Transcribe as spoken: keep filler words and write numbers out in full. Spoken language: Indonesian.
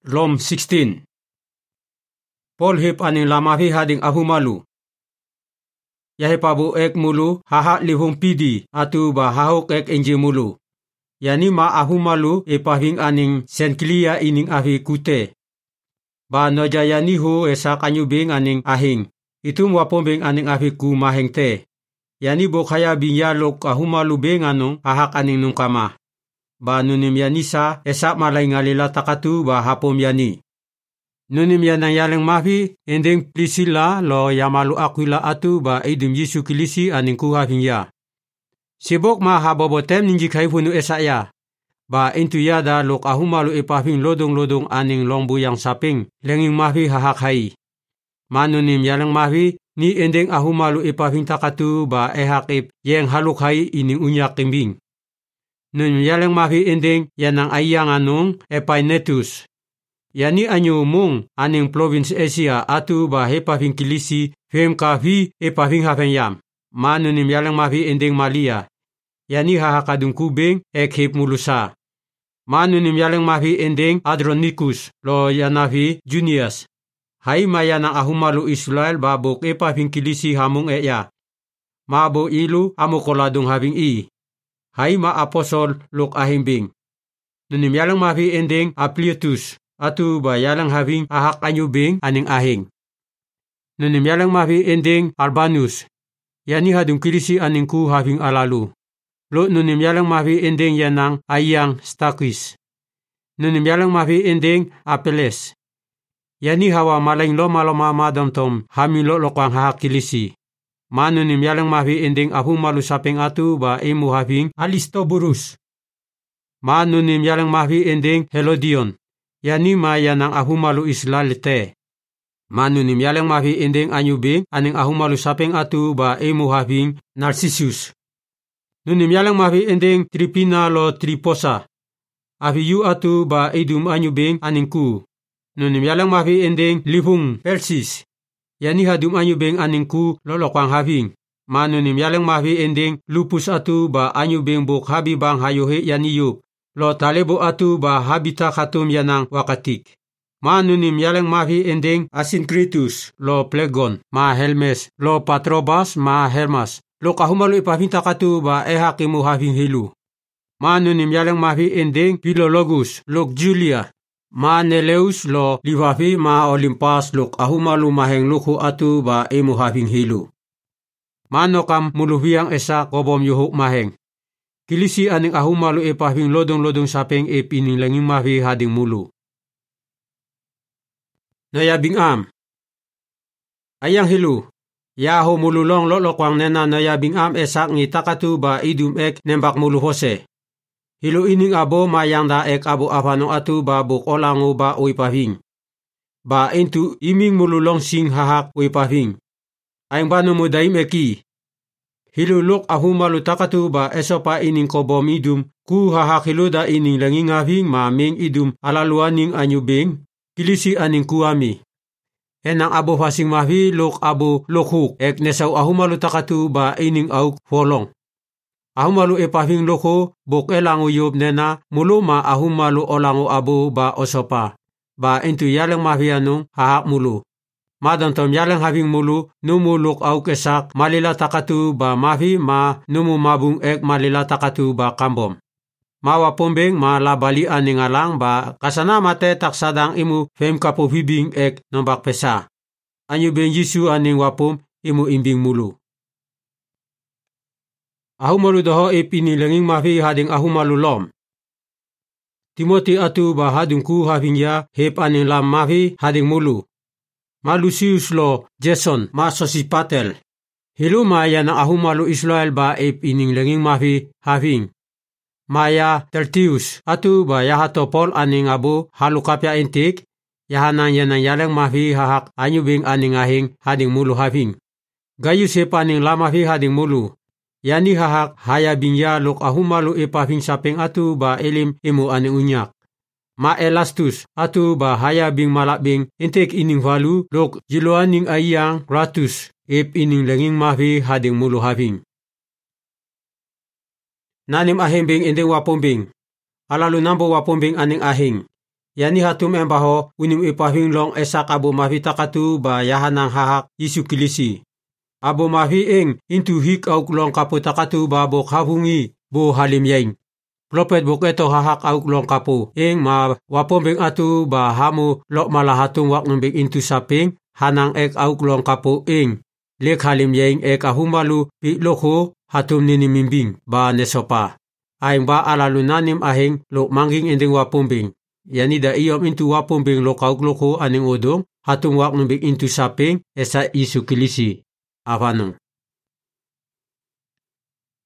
Rom sixteen. Paul hip aning lamafi hading ahumalu. Yahe pabu ek mulu haha lihung pidi atu ba hahok ek enje mulu. Yani ma ahumalu e pahing aning senklia ining ahi kute. Ba noja yani hu esa kanyubing aning ahing. Itu mwapombing aning ahi ku maheng te. Yani bokaya binyalok ahumalu beng anong hahak aning nungkama. Ba nunim yanisa esa malay ngalila takatu ba hapom yani. Nunim yanang yalang mafi ending Priscilla lo yamalu Aquila atu ba idum Yesu kilisi aning kuhafing ya. Sibok ma habobotem ninjik haifunu esa ya. Ba intu yada lok ahumalu ipafing lodong-lodong aning longbu yang saping lenging mafi hahak hai. Manunim yalang mafi ni ending ahumalu ipafing takatu ba ehak ip yang haluk hai ining unyak kimbing. Nun yalang mafi ending yanang ayang anong Epainetus. Yani anyo mong aning province Asia atu ba hepafing kilisi fem kafi epafing hafen yam. Manunim yalang mafi ending Malia. Yani hahakadung kubeng ek hip mulusa. Manunim yalang mafi ending Adronicus lo yanafi Junius. Hai mayanang ahumalu Israel babok epafing kilisi hamong eya. Mabo ilu amukoladong having i. Hai ma aposol lok ahimbing. Nunim yalang mafi ending Ampliatus. Atu ba yalang having ahak anyubing aning ahing. Nunim yalang mafi ending Albanus. Yani hadung kilisi aning ku having alalu. Lo nunim yalang mafi ending yanang ayang Stakis. Nunim yalang mafi ending Apeles. Yani hawa maling lo maloma madam tom haming lo lokwang hahak kilisi. Manunim yalang mafi ending ahumalu sapeng atu ba emu having Alistoburus. Manunim yalang mafi ending Helodion. Yani ma yanang ahumalu islalite. Manunim yalang mafi ending anyubing aning ahumalu sapeng atu ba emu having Narcissus. Nunim yalang mafi ending Tripina lo Triposa. Afiyu atu ba idum anyubing aning ku. Nunim yalang mafi ending Livung Persis. Yani hadum anyubing aning ku lolokwang having. Manunim yalang mafi ending Lupus atu ba anyubing buk habi bang hayohe yaniyup. Lo talebo atu ba habita katum yanang wakatik. Manunim yalang mafi ending Asinkritus lo Plegon ma Helmes lo Patrobas ma Hermas. Lo kahumalu ipafinta katu ba ehakimu having hilu. Manunim yalang mafi ending Philologus lo Julia. Ma Neleus lo Livafi ma Olimpas lo kahumalu maheng luku atu ba emu having hilu. Manokam muluhiang esa kobom yuhuk maheng. Kilisi aning ahumalu e pahing lodong-lodong sapeng e pining langing mafi hading mulu. Nayabing am. Ayang hilu. Yaho mululong lolokwang nena nayabing am esak ngi takatu ba idum ek nembak mulu hose. Hilu ining abo mayang da ek abo afanong atu ba buk olango ba ui pahing. Ba intu iming mululong sing hahak ui pahing. Ayang banu mudaim eki. Hiluluk ahumalu takatu ba esopa ining kobom idum ku hahakiluda ining langing having ma ming idum alaluaning anyubing kilisi aning kuami. Enang abo fasing mahi luk abo lukhuk ek nesaw ahumalu takatu ba ining auk folong. Ahumalu epahing lukho buk elangu yub nena muluma ahumalu olangu abo ba osopa. Ba intu yalang mahi anong hahak mulu. Madang tom yalang having mulu numuluk au kesak malila takatu ba mafi ma numu mabung ek malila takatu ba kambom. Mawa pombeng ma labali aning alang ba kasana mate taksadang imu fem kapo hibing ek nombak pesa. Anyu ben Yesu aning wapom imu imbing mulu. Ahumalu doho ipini langing mafi hading ahumalu lom. Timoti atu ba hadung ku having ya hep aning lam mafi hading mulu. Malusius lo Jason ma Sosipatel. Hilu maya na ahumalu Israel ba ip ining langing mafi having. Maya Tertius atu ba yahato Paul aning abu halukapya intik. Yahanan yanang yalang mafi hahak anyubing aning ahing hading mulu having. Gayus hep aning lamafi hading mulu. Yani hahak haya binya luk ahumalu ipafing sapeng atu ba elim imu aning unyak. Ma Elastus atu ba haya bing malakbing intek ining valu lok jiluaning ayang ratus ip ining langing mafi hading mulu having. Nanim ahimbing inding wapombing. Alalu nambo wapombing aning ahing. Yani hatum embaho unim ipahinglong esak abo mavi takatu ba yahanang hahak Yesu Kilisi. Abo mavi eng intu hik auk long kapo takatu ba bok habungi bo halim yaing. Propet bok eto hahak auk long kapo eng ma wapombeng atu ba hamu lok malah hatum wak numbing intu saping hanang ek auk long kapo eng. Lek halim yaing ek ahumalu pi loko hatum nini mimbing ba nesopa. Aing ba alalu nanim aheng lo mangging ending wapombeng. Yani da iyom intu wapombeng lo kauk loko aning odong hatum wak numbing intu saping esa Yesu Kilisi. Avanong.